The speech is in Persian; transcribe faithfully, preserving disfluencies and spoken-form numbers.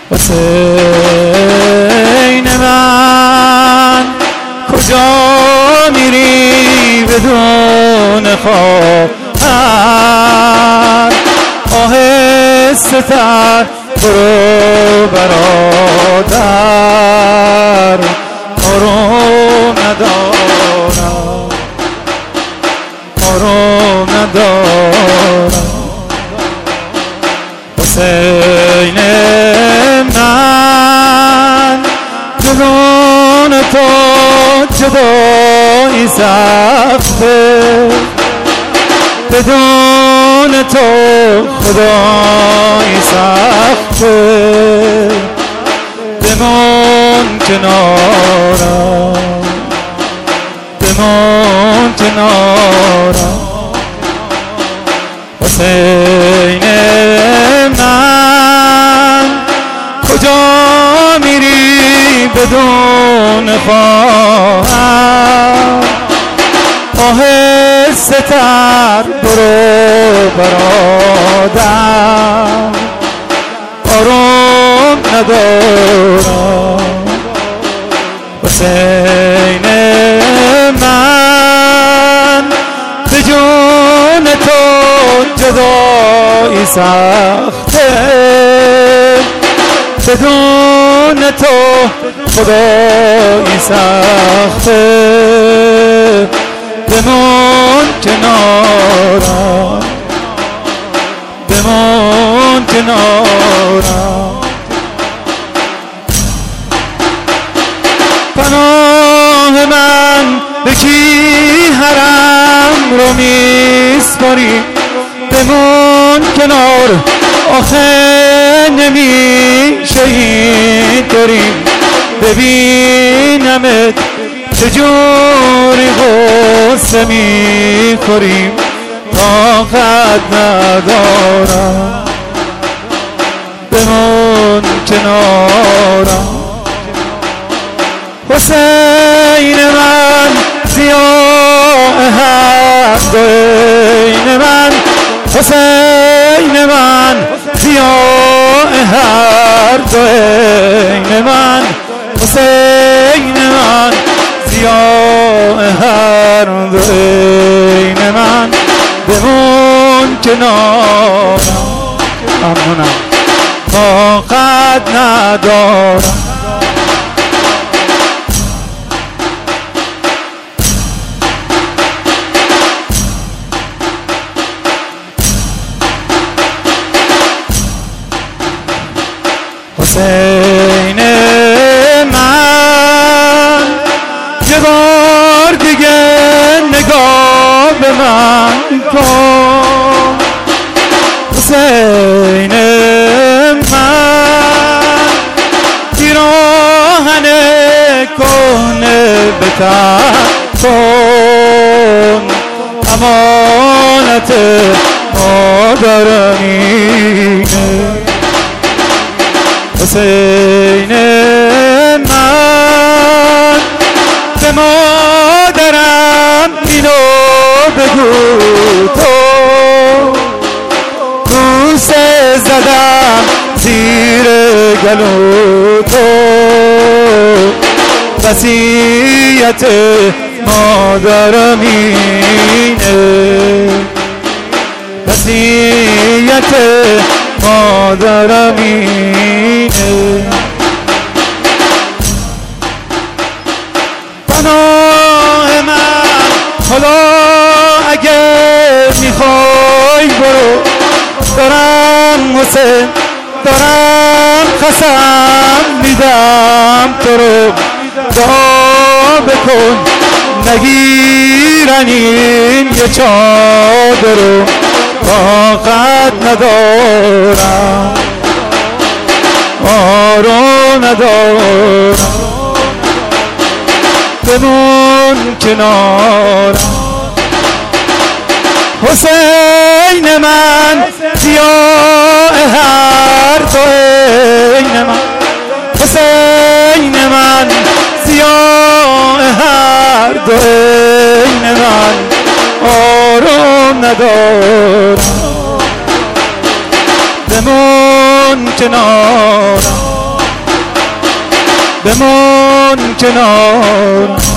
حسین من کجا میری بدون خواهر؟ آهسته تر برو برادر، آروم ندارم، آروم ندارم. حسین من جنون تو جدایی سخته، بدون تو خدایی سخته. بمون کنارم، بمون کنارم. حسین من کجا میری بدون خواهر؟ آهسته تر برو برادر، آروم ندارم. حسین من به جون تو جدایی سخته، بدون تو خدایی سخته. بمون کنارم، بمون کنارم. پناه من به کی حرم رو میسپاری؟ بمون کنار، آخه نمیشه اینطوری. ببینمت چجوری غصه میخوریم، طاقت ندارم. بمون کنارم. حسین من ضیاء حق عین من، حسین من ضیاء حق عین من، حسین من ضیاء حق عین من. بمون کنارم، ممنونم، طاقت ندارم. حسین من یه بار دیگه نگاه به من کن. حسین من پیراهن کهنه به تن کن، امانت مادرمینه. حسین من به مادرم اینو بگو تو، بوسه زدم زیر گلو تو. وصیت مادرم اینه، وصیت مادرم اینه. پناه من حالا اگه میخوای برو، دارم حسین دارم قسم میدم تو رو. دعا بکن نگیرن این یه چادر رو، طاقت ندارم، آروم ندارم. بمون کنارم. حسین من ضیاء هر دو عین من، حسین من ضیاء هر دو عین من. آروم ندارم، بمون کنارم. بمون کنار